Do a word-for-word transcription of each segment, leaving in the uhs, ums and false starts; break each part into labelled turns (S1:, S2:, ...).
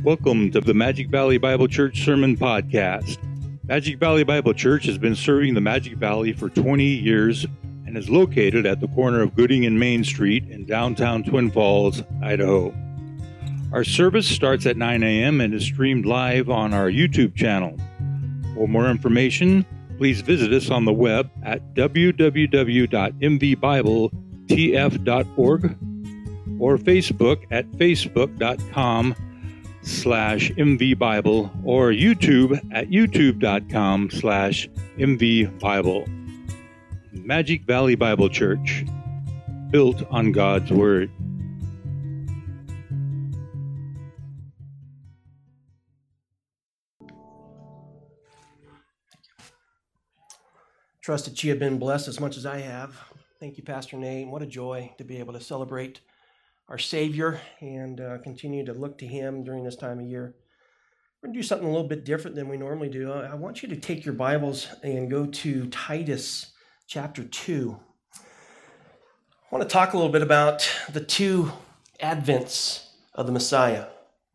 S1: Welcome to the Magic Valley Bible Church Sermon Podcast. Magic Valley Bible Church has been serving the Magic Valley for twenty years and is located at the corner of Gooding and Main Street in downtown Twin Falls, Idaho. Our service starts at nine a.m. and is streamed live on our YouTube channel. For more information, please visit us on the web at w w w dot m v bible t f dot org or Facebook at facebook.com slash mvbible or YouTube at youtube.com slash mvbible. Magic Valley Bible Church, built on God's Word.
S2: Trust that you have been blessed as much as I have. Thank you, Pastor Nate. What a joy to be able to celebrate our Savior and uh, continue to look to Him during this time of year. We're going to do something a little bit different than we normally do. I want you to take your Bibles and go to Titus chapter two. I want to talk a little bit about the two advents of the Messiah.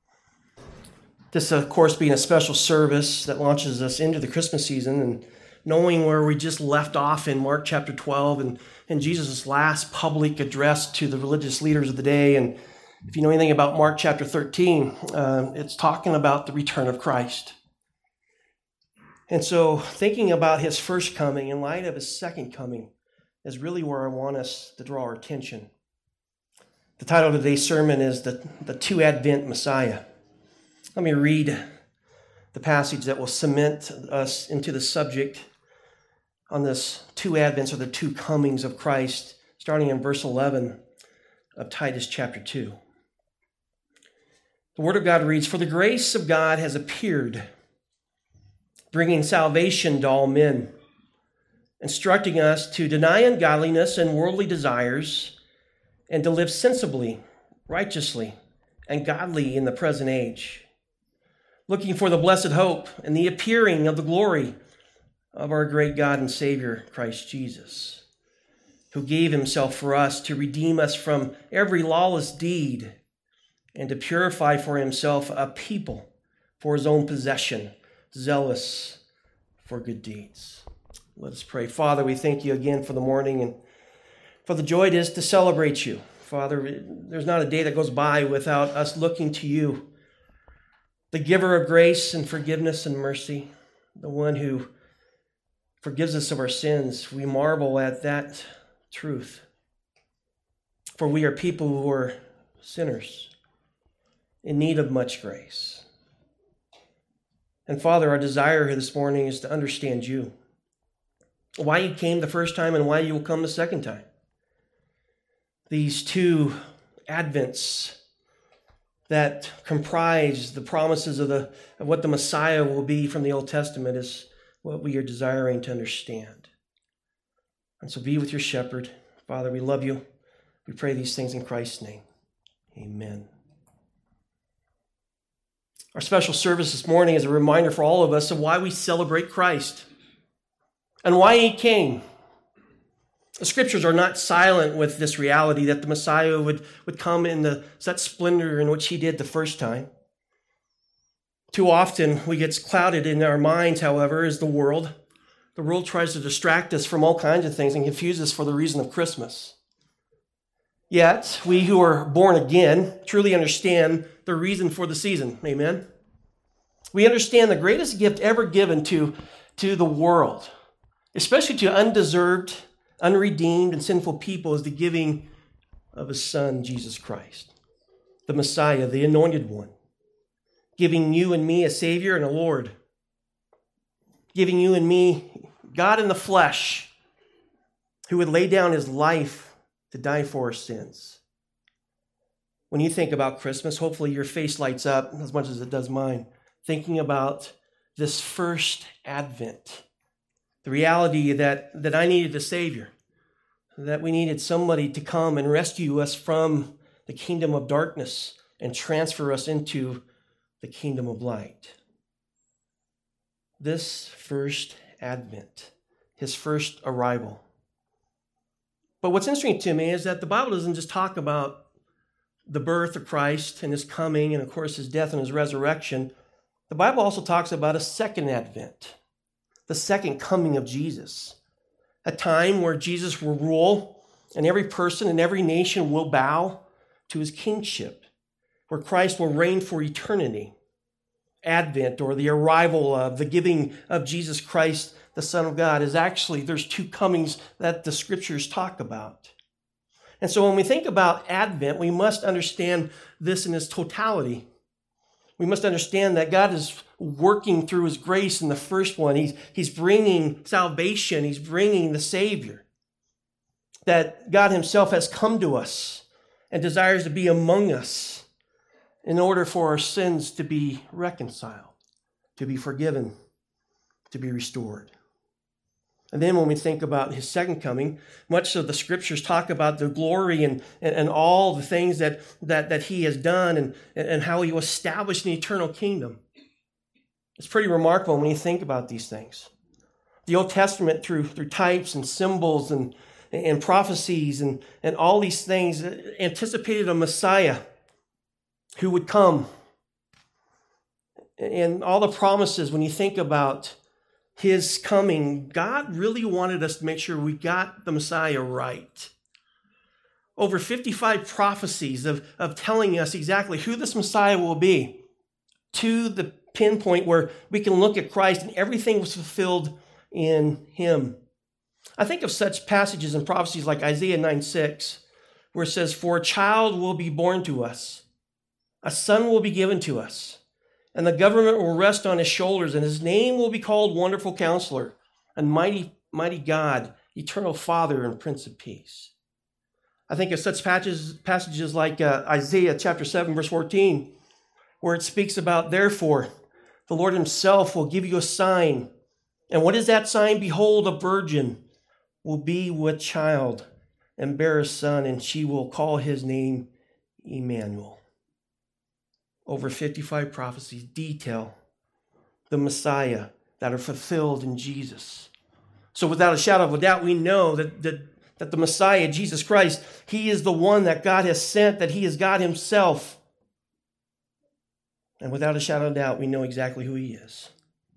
S2: This, of course, being a special service that launches us into the Christmas season, and knowing where we just left off in Mark chapter twelve and, and Jesus' last public address to the religious leaders of the day. And if you know anything about Mark chapter thirteen, uh, it's talking about the return of Christ. And so thinking about his first coming in light of his second coming is really where I want us to draw our attention. The title of today's sermon is the, the Two Advent Messiah. Let me read the passage that will cement us into the subject on this two advents, or the two comings of Christ, starting in verse eleven of Titus chapter two. The Word of God reads, "For the grace of God has appeared, bringing salvation to all men, instructing us to deny ungodliness and worldly desires, and to live sensibly, righteously, and godly in the present age, looking for the blessed hope and the appearing of the glory of our great God and Savior, Christ Jesus, who gave himself for us to redeem us from every lawless deed and to purify for himself a people for his own possession, zealous for good deeds." Let us pray. Father, we thank you again for the morning and for the joy it is to celebrate you. Father, there's not a day that goes by without us looking to you, the giver of grace and forgiveness and mercy, the one who forgives us of our sins. We marvel at that truth. For we are people who are sinners in need of much grace. And Father, our desire here this morning is to understand you, why you came the first time and why you will come the second time. These two advents that comprise the promises of the of what the Messiah will be from the Old Testament is what we are desiring to understand. And so be with your shepherd. Father, we love you. We pray these things in Christ's name. Amen. Our special service this morning is a reminder for all of us of why we celebrate Christ and why he came. The scriptures are not silent with this reality that the Messiah would, would come in the such splendor in which he did the first time. Too often, what gets clouded in our minds, however, is the world. The world tries to distract us from all kinds of things and confuse us for the reason of Christmas. Yet, we who are born again truly understand the reason for the season. Amen? We understand the greatest gift ever given to, to the world, especially to undeserved, unredeemed, and sinful people, is the giving of his Son, Jesus Christ, the Messiah, the Anointed One, giving you and me a Savior and a Lord, giving you and me God in the flesh, who would lay down his life to die for our sins. When you think about Christmas, hopefully your face lights up as much as it does mine, thinking about this first Advent, the reality that, that I needed a Savior, that we needed somebody to come and rescue us from the kingdom of darkness and transfer us into the kingdom of light. This first Advent, his first arrival. But what's interesting to me is that the Bible doesn't just talk about the birth of Christ and his coming, and of course his death and his resurrection, the Bible also talks about a second advent, the second coming of Jesus, a time where Jesus will rule and every person and every nation will bow to his kingship, where Christ will reign for eternity. Advent, or the arrival of, the giving of Jesus Christ, the Son of God, is actually, there's two comings that the scriptures talk about. And so when we think about Advent, we must understand this in its totality. We must understand that God is working through his grace in the first one. He's, he's bringing salvation. He's bringing the Savior. That God himself has come to us and desires to be among us in order for our sins to be reconciled, to be forgiven, to be restored. And then when we think about his second coming, much of the scriptures talk about the glory and, and, and all the things that, that, that he has done and, and how he will establish an eternal kingdom. It's pretty remarkable when you think about these things. The Old Testament, through, through types and symbols and, and prophecies and, and all these things, anticipated a Messiah who would come. And all the promises, when you think about his coming, God really wanted us to make sure we got the Messiah right. Over fifty-five prophecies of, of telling us exactly who this Messiah will be, to the pinpoint where we can look at Christ and everything was fulfilled in him. I think of such passages and prophecies like Isaiah nine six, where it says, "For a child will be born to us, a son will be given to us, and the government will rest on his shoulders, and his name will be called Wonderful Counselor, and Mighty, Mighty God, Eternal Father, and Prince of Peace." I think of such passages, passages like uh, Isaiah chapter seven, verse fourteen, where it speaks about, "Therefore, the Lord himself will give you a sign. And what is that sign? Behold, a virgin will be with child and bear a son, and she will call his name Emmanuel." Over fifty-five prophecies detail the Messiah that are fulfilled in Jesus. So without a shadow of a doubt, we know that, that, that the Messiah, Jesus Christ, he is the one that God has sent, that he is God himself. And without a shadow of doubt, we know exactly who he is.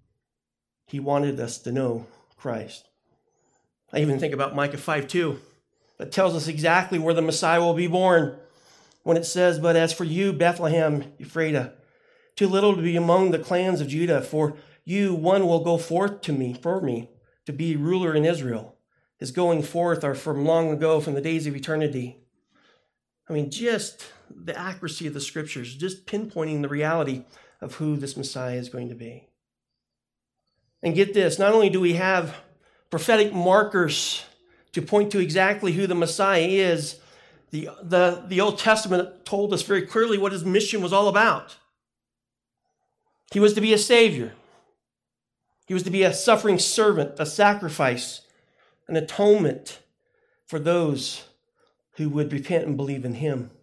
S2: He wanted us to know Christ. I even think about Micah five two, that tells us exactly where the Messiah will be born. When it says, "But as for you, Bethlehem, Ephrathah, too little to be among the clans of Judah, for you one will go forth to me, for me, to be ruler in Israel. His going forth are from long ago, from the days of eternity." I mean, just the accuracy of the scriptures, just pinpointing the reality of who this Messiah is going to be. And get this, not only do we have prophetic markers to point to exactly who the Messiah is, The, the, the Old Testament told us very clearly what his mission was all about. He was to be a savior. He was to be a suffering servant, a sacrifice, an atonement for those who would repent and believe in him.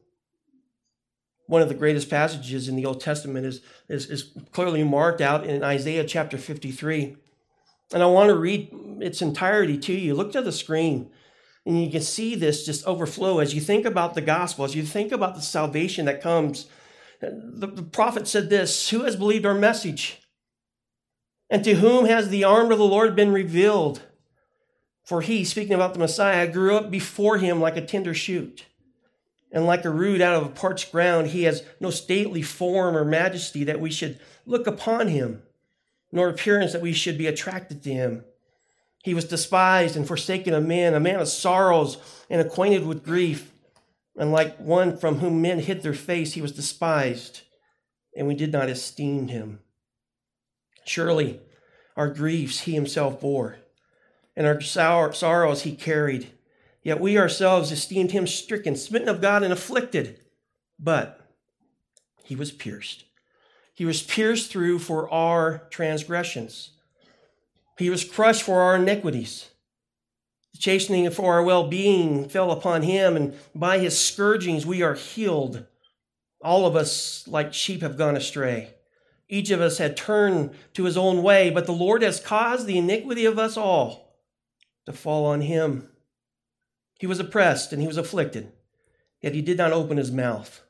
S2: One of the greatest passages in the Old Testament is, is, is clearly marked out in Isaiah chapter fifty-three. And I want to read its entirety to you. Look to the screen. And you can see this just overflow as you think about the gospel, as you think about the salvation that comes. The, the prophet said this, "Who has believed our message? And to whom has the arm of the Lord been revealed? For he," speaking about the Messiah, "grew up before him like a tender shoot, and like a root out of a parched ground. He has no stately form or majesty that we should look upon him, nor appearance that we should be attracted to him. He was despised and forsaken of men, a man of sorrows and acquainted with grief. And like one from whom men hid their face, he was despised, and we did not esteem him. Surely our griefs he himself bore, and our sorrows he carried. Yet we ourselves esteemed him stricken, smitten of God, and afflicted. But he was pierced. He was pierced through for our transgressions. He was crushed for our iniquities. The chastening for our well-being fell upon him, and by his scourgings we are healed. All of us, like sheep, have gone astray. Each of us had turned to his own way, but the Lord has caused the iniquity of us all to fall on him. He was oppressed and he was afflicted, yet he did not open his mouth.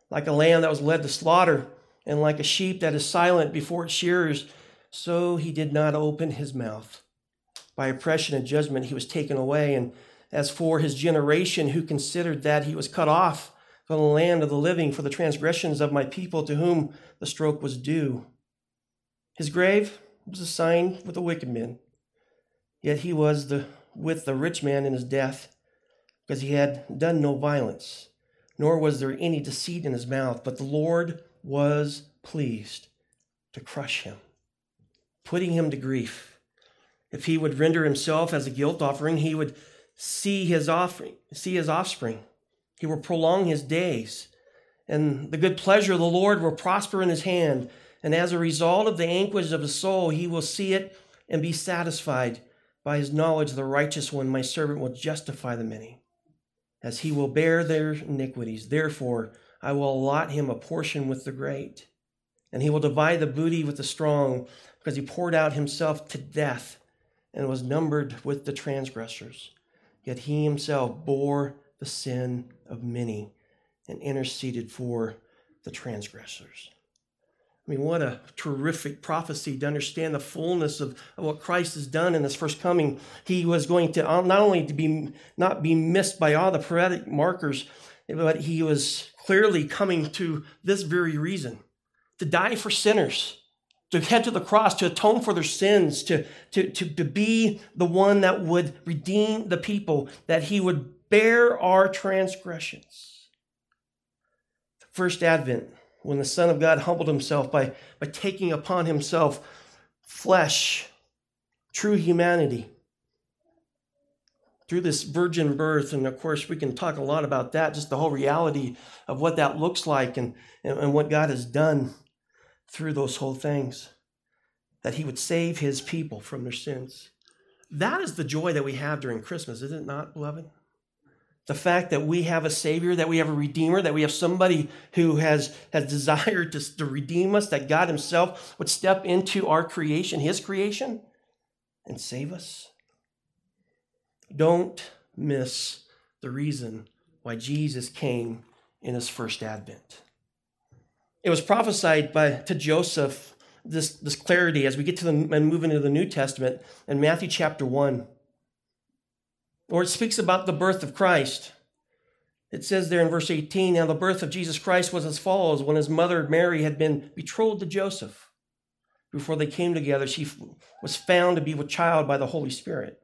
S2: Like a lamb that was led to slaughter, and like a sheep that is silent before its shearers, so he did not open his mouth. By oppression and judgment he was taken away. And as for his generation, who considered that he was cut off from the land of the living for the transgressions of my people, to whom the stroke was due. His grave was assigned with the wicked men, yet he was the, with the rich man in his death, because he had done no violence, nor was there any deceit in his mouth. But the Lord was pleased to crush him, putting him to grief. If he would render himself as a guilt offering, he would see his offering, see his offspring. He will prolong his days, and the good pleasure of the Lord will prosper in his hand. And as a result of the anguish of his soul, he will see it and be satisfied. By his knowledge, the righteous one, my servant, will justify the many, as he will bear their iniquities. Therefore, I will allot him a portion with the great, and he will divide the booty with the strong, because he poured out himself to death and was numbered with the transgressors. Yet he himself bore the sin of many and interceded for the transgressors. I mean, what a terrific prophecy to understand the fullness of, of what Christ has done in his first coming. He was going to not only to be not be missed by all the prophetic markers, but he was clearly coming to this very reason, to die for sinners, to head to the cross, to atone for their sins, to, to, to, to be the one that would redeem the people, that he would bear our transgressions. First Advent, when the Son of God humbled himself by, by taking upon himself flesh, true humanity, through this virgin birth. And of course, we can talk a lot about that, just the whole reality of what that looks like and, and, and what God has done through those whole things, that he would save his people from their sins. That is the joy that we have during Christmas, is it not, beloved? The fact that we have a Savior, that we have a Redeemer, that we have somebody who has, has desired to, to redeem us, that God himself would step into our creation, his creation, and save us. Don't miss the reason why Jesus came in his first advent. It was prophesied by to Joseph, this, this clarity, as we get to the and move into the New Testament in Matthew chapter one. Or it speaks about the birth of Christ. It says there in verse eighteen, now the birth of Jesus Christ was as follows. When his mother Mary had been betrothed to Joseph, before they came together, she was found to be with child by the Holy Spirit.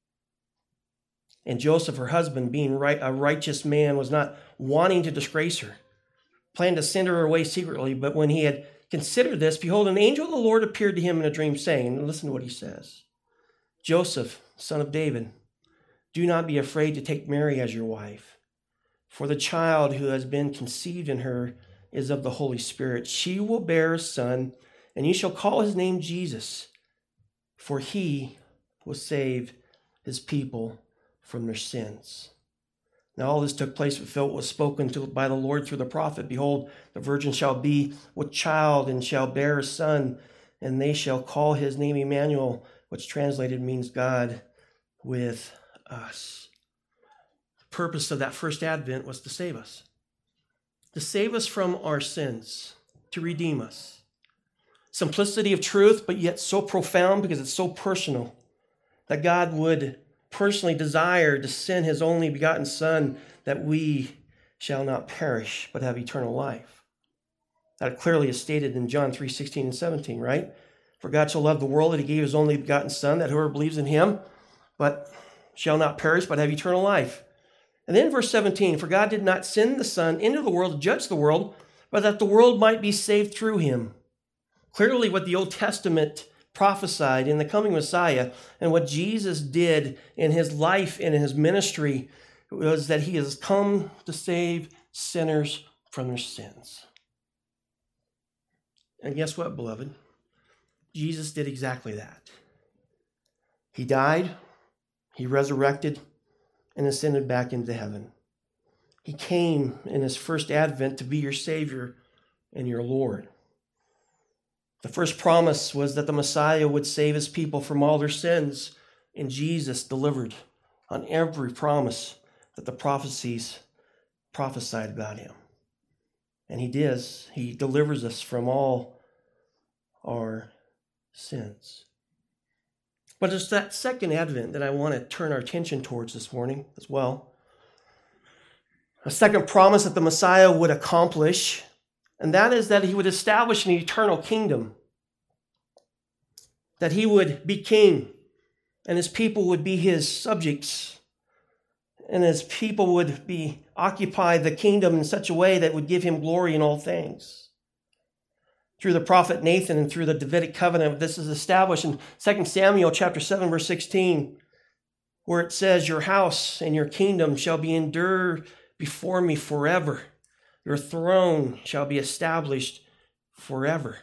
S2: And Joseph, her husband, being right, a righteous man, was not wanting to disgrace her, planned to send her away secretly. But when he had considered this, behold, an angel of the Lord appeared to him in a dream, saying, and listen to what he says, Joseph, son of David, do not be afraid to take Mary as your wife, for the child who has been conceived in her is of the Holy Spirit. She will bear a son, and you shall call his name Jesus, for he will save his people from their sins. Now all this took place fulfilled what was spoken to by the Lord through the prophet. Behold, the virgin shall be with child and shall bear a son, and they shall call his name Emmanuel, which translated means God with us. The purpose of that first advent was to save us, to save us from our sins, to redeem us. Simplicity of truth, but yet so profound because it's so personal, that God would personally desire to send his only begotten Son, that we shall not perish but have eternal life. That clearly is stated in John three sixteen and seventeen, right? For God so loved the world that he gave his only begotten Son, that whoever believes in him but shall not perish but have eternal life. And then verse seventeen, for God did not send the Son into the world to judge the world, but that the world might be saved through him. Clearly what the Old Testament prophesied in the coming Messiah and what Jesus did in his life and in his ministry was that he has come to save sinners from their sins. And guess what, beloved? Jesus did exactly that. He died, he resurrected, and ascended back into heaven. He came in his first advent to be your Savior and your Lord. The first promise was that the Messiah would save his people from all their sins, and Jesus delivered on every promise that the prophecies prophesied about him. And he does. He delivers us from all our sins. But it's that second advent that I want to turn our attention towards this morning as well. A second promise that the Messiah would accomplish, and that is that he would establish an eternal kingdom. That he would be king, and his people would be his subjects, and his people would be occupy the kingdom in such a way that would give him glory in all things. Through the prophet Nathan and through the Davidic covenant, this is established in Second Samuel chapter seven, verse sixteen, where it says, "Your house and your kingdom shall be endured before me forever. Your throne shall be established forever."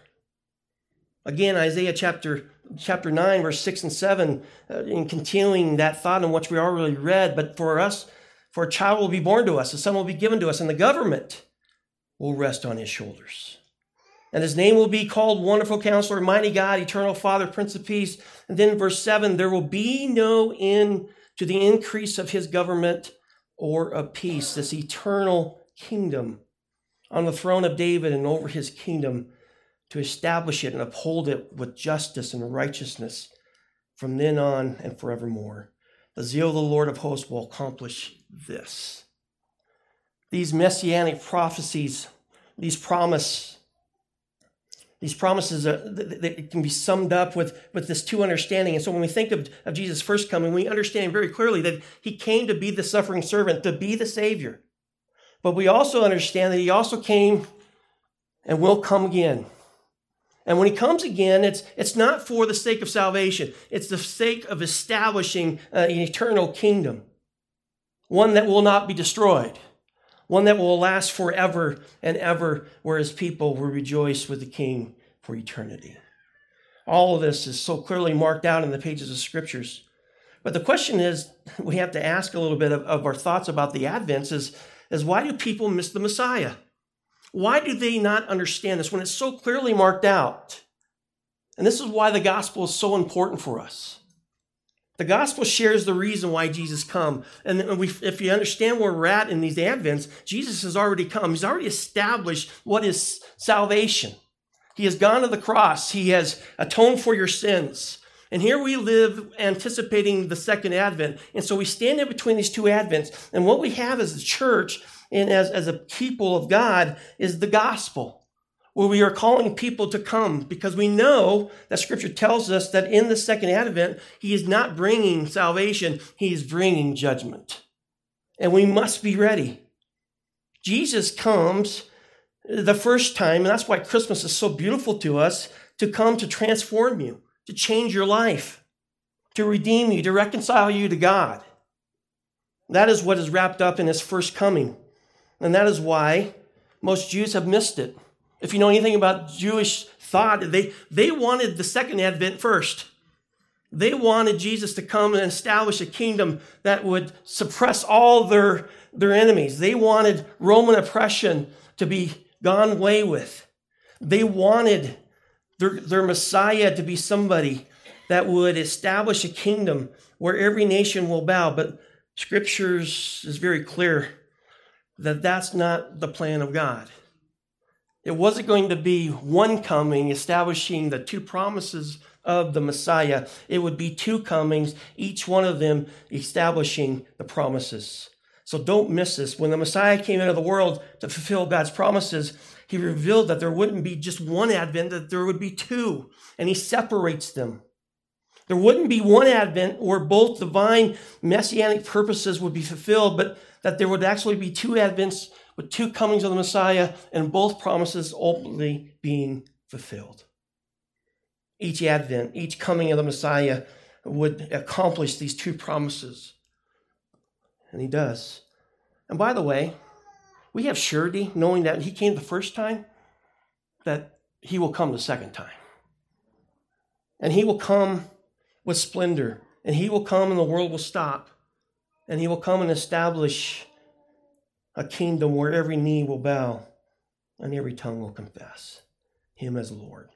S2: Again, Isaiah chapter, chapter nine, verse six and seven, uh, in continuing that thought in which we already read, but for us, for a child will be born to us, a son will be given to us, and the government will rest on his shoulders. And his name will be called Wonderful Counselor, Mighty God, Eternal Father, Prince of Peace. And then verse seven, there will be no end to the increase of his government or of peace, this eternal kingdom on the throne of David and over his kingdom, to establish it and uphold it with justice and righteousness from then on and forevermore. The zeal of the Lord of hosts will accomplish this. These messianic prophecies, these promise, these promises, are, they can be summed up with, with this two understanding. And so when we think of, of Jesus' first coming, we understand very clearly that he came to be the suffering servant, to be the Savior. But we also understand that he also came and will come again. And when he comes again, it's, it's not for the sake of salvation. It's the sake of establishing uh, an eternal kingdom, one that will not be destroyed, one that will last forever and ever, where his people will rejoice with the King for eternity. All of this is so clearly marked out in the pages of Scriptures. But the question is, we have to ask a little bit of, of our thoughts about the Advents is, is why do people miss the Messiah? Why do they not understand this when it's so clearly marked out? And this is why the gospel is so important for us. The gospel shares the reason why Jesus come. And we, if you understand where we're at in these Advents, Jesus has already come. He's already established what is salvation. He has gone to the cross. He has atoned for your sins. And here we live anticipating the second advent. And so we stand in between these two advents. And what we have as a church and as, as a people of God is the gospel, where we are calling people to come, because we know that Scripture tells us that in the second advent, he is not bringing salvation, he is bringing judgment. And we must be ready. Jesus comes the first time, and that's why Christmas is so beautiful to us, to come to transform you, to change your life, to redeem you, to reconcile you to God. That is what is wrapped up in his first coming. And that is why most Jews have missed it. If you know anything about Jewish thought, they, they wanted the second advent first. They wanted Jesus to come and establish a kingdom that would suppress all their, their enemies. They wanted Roman oppression to be gone away with. They wanted their, their Messiah to be somebody that would establish a kingdom where every nation will bow. But Scriptures is very clear that that's not the plan of God. It wasn't going to be one coming establishing the two promises of the Messiah. It would be two comings, each one of them establishing the promises. So don't miss this. When the Messiah came into the world to fulfill God's promises, he revealed that there wouldn't be just one advent, that there would be two, and he separates them. There wouldn't be one advent where both divine messianic purposes would be fulfilled, but that there would actually be two advents with two comings of the Messiah and both promises ultimately being fulfilled. Each advent, each coming of the Messiah would accomplish these two promises. And he does. And by the way, we have surety knowing that he came the first time, that he will come the second time. And he will come with splendor, and he will come and the world will stop, and he will come and establish a kingdom where every knee will bow and every tongue will confess him as Lord.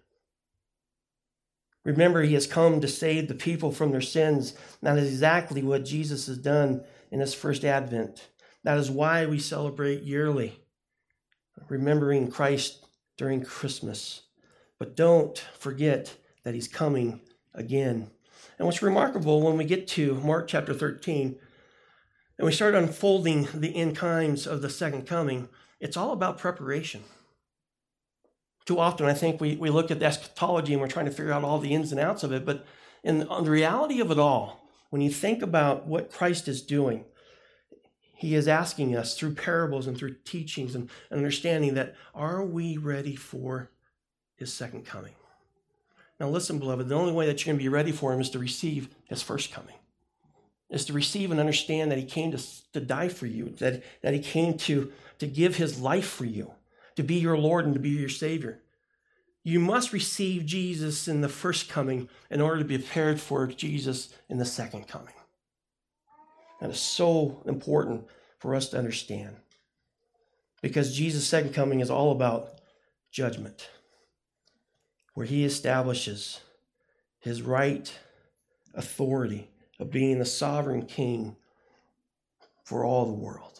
S2: Remember, he has come to save the people from their sins. That is exactly what Jesus has done in his first advent. That is why we celebrate yearly remembering Christ during Christmas. But don't forget that he's coming again. And what's remarkable when we get to Mark chapter thirteen, and we start unfolding the end times of the second coming, it's all about preparation. Too often, I think we, we look at the eschatology and we're trying to figure out all the ins and outs of it. But in the reality of it all, when you think about what Christ is doing, he is asking us through parables and through teachings and understanding that, are we ready for his second coming? Now listen, beloved, the only way that you're going to be ready for him is to receive his first coming, is to receive and understand that he came to, to die for you, that, that he came to, to give his life for you, to be your Lord and to be your Savior. You must receive Jesus in the first coming in order to be prepared for Jesus in the second coming. That is so important for us to understand, because Jesus' second coming is all about judgment, where he establishes his right authority of being the sovereign king for all the world.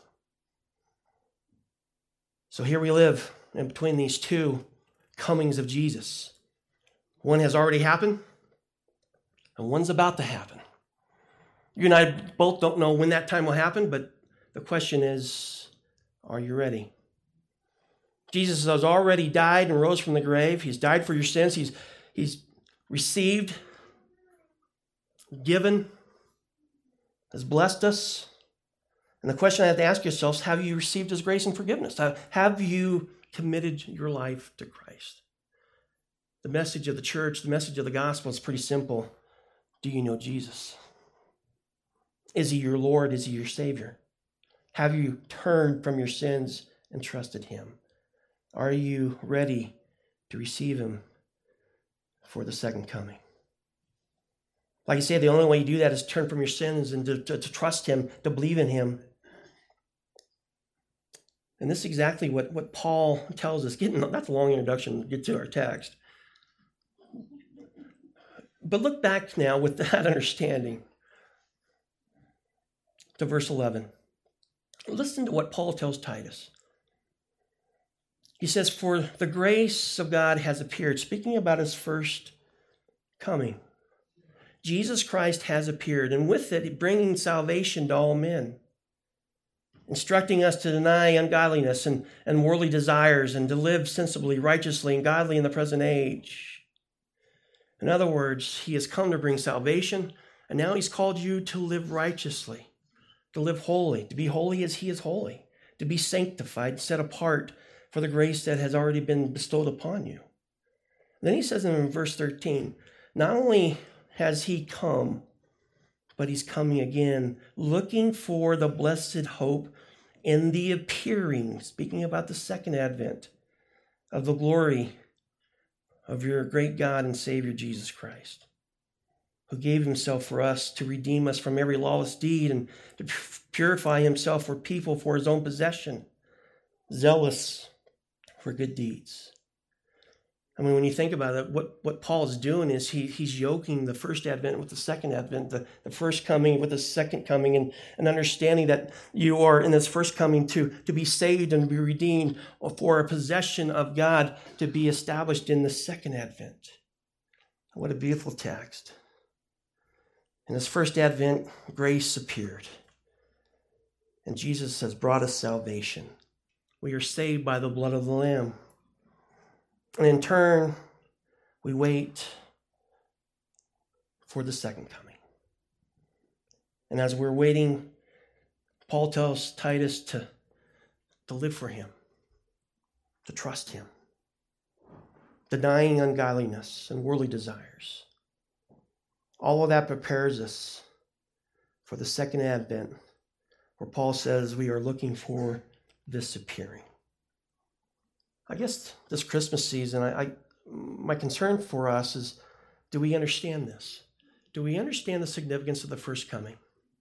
S2: So here we live in between these two comings of Jesus. One has already happened, and one's about to happen. You and I both don't know when that time will happen, but the question is, are you ready? Jesus has already died and rose from the grave. He's died for your sins. He's, he's received, given, has blessed us. And the question I have to ask yourselves, have you received his grace and forgiveness? Have you committed your life to Christ? The message of the church, the message of the gospel is pretty simple. Do you know Jesus? Is he your Lord? Is he your Savior? Have you turned from your sins and trusted him? Are you ready to receive him for the second coming? Like I say, the only way you do that is turn from your sins and to, to, to trust him, to believe in him. And this is exactly what, what Paul tells us. Getting, that's a long introduction to get to our text. But look back now with that understanding to verse eleven. Listen to what Paul tells Titus. He says, for the grace of God has appeared, speaking about his first coming. Jesus Christ has appeared, and with it, bringing salvation to all men, instructing us to deny ungodliness and, and worldly desires and to live sensibly, righteously, and godly in the present age. In other words, he has come to bring salvation, and now he's called you to live righteously, to live holy, to be holy as he is holy, to be sanctified, set apart for the grace that has already been bestowed upon you. Then he says in verse thirteen, not only has he come, but he's coming again, looking for the blessed hope in the appearing, speaking about the second advent, of the glory of your great God and Savior, Jesus Christ, who gave himself for us to redeem us from every lawless deed and to purify himself for people for his own possession, zealous for good deeds. I mean, when you think about it, what, what Paul is doing is he, he's yoking the first advent with the second advent, the, the first coming with the second coming, and, and understanding that you are in this first coming to, to be saved and be redeemed, or for a possession of God to be established in the second advent. What a beautiful text. In this first advent, grace appeared, and Jesus has brought us salvation. We are saved by the blood of the Lamb. And in turn, we wait for the second coming. And as we're waiting, Paul tells Titus to, to live for him, to trust him, denying ungodliness and worldly desires. All of that prepares us for the second advent, where Paul says we are looking for this appearing. I guess this Christmas season, I, I my concern for us is, do we understand this? Do we understand the significance of the first coming?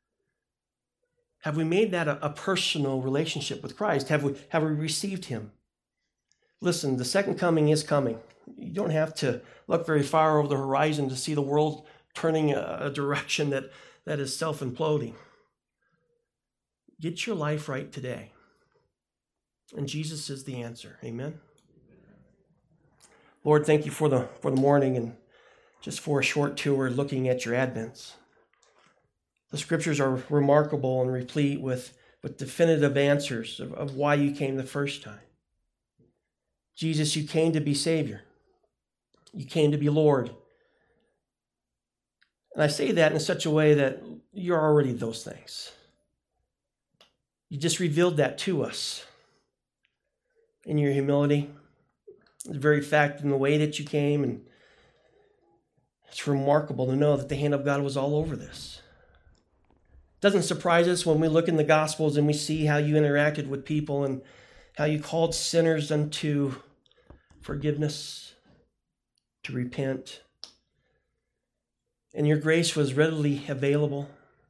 S2: Have we made that a, a personal relationship with Christ? Have we have we received him? Listen, the second coming is coming. You don't have to look very far over the horizon to see the world turning a, a direction that, that is self-imploding. Get your life right today. And Jesus is the answer. Amen. Lord, thank you for the for the morning and just for a short tour looking at your advents. The scriptures are remarkable and replete with, with definitive answers of, of why you came the first time. Jesus, you came to be Savior. You came to be Lord. And I say that in such a way that you're already those things. You just revealed that to us in your humility, the very fact in the way that you came. And it's remarkable to know that the hand of God was all over this. It doesn't surprise us when we look in the Gospels and we see how you interacted with people and how you called sinners unto forgiveness, to repent. And your grace was readily available.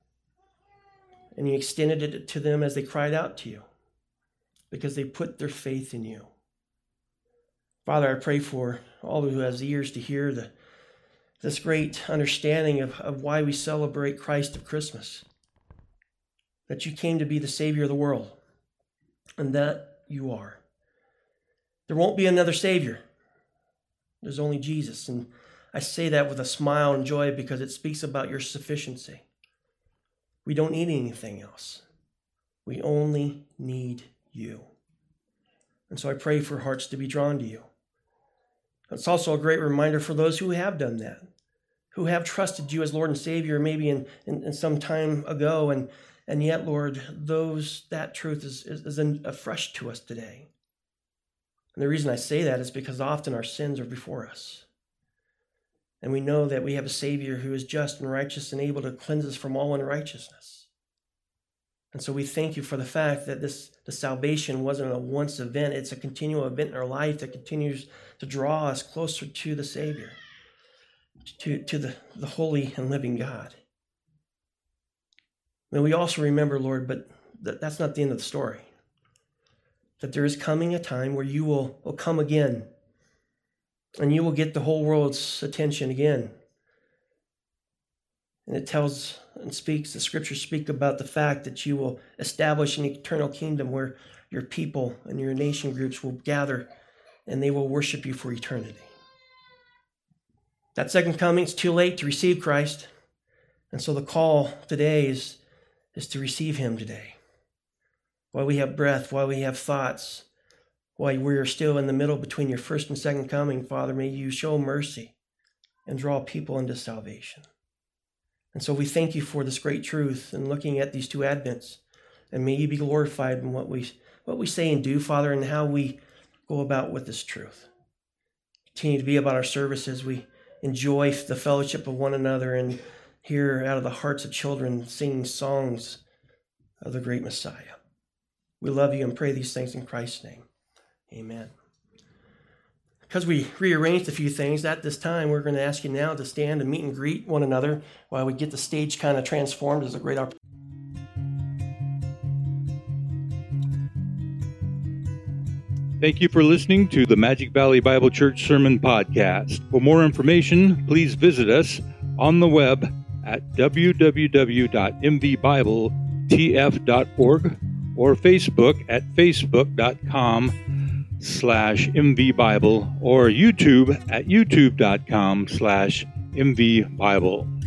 S2: And you extended it to them as they cried out to you because they put their faith in you. Father, I pray for all who has ears to hear the, this great understanding of, of why we celebrate Christ at Christmas. That you came to be the Savior of the world. And that you are. There won't be another Savior. There's only Jesus. And I say that with a smile and joy because it speaks about your sufficiency. We don't need anything else. We only need you. And so I pray for hearts to be drawn to you. It's also a great reminder for those who have done that, who have trusted you as Lord and Savior maybe in, in, in some time ago. And, and yet, Lord, those that truth is, is, is afresh to us today. And the reason I say that is because often our sins are before us. And we know that we have a Savior who is just and righteous and able to cleanse us from all unrighteousness. And so we thank you for the fact that this the salvation wasn't a once event. It's a continual event in our life that continues to draw us closer to the Savior, to, to the, the holy and living God. And we also remember, Lord, but that, that's not the end of the story. That there is coming a time where you will, will come again. And you will get the whole world's attention again. And it tells and speaks, the scriptures speak about the fact that you will establish an eternal kingdom where your people and your nation groups will gather and they will worship you for eternity. That second coming, it's too late to receive Christ. And so the call today is, is to receive him today. While we have breath, while we have thoughts, while we are still in the middle between your first and second coming, Father, may you show mercy and draw people into salvation. And so we thank you for this great truth and looking at these two Advents. And may you be glorified in what we, what we say and do, Father, and how we go about with this truth. Continue to be about our service as we enjoy the fellowship of one another and hear out of the hearts of children singing songs of the great Messiah. We love you and pray these things in Christ's name. Amen. Because we rearranged a few things at this time, we're going to ask you now to stand and meet and greet one another while we get the stage kind of transformed as a great opportunity.
S1: Thank you for listening to the Magic Valley Bible Church Sermon Podcast. For more information, please visit us on the web at w w w dot m v bible t f dot org or Facebook at facebook dot com slash mvbible or YouTube at youtube dot com slash mvbible.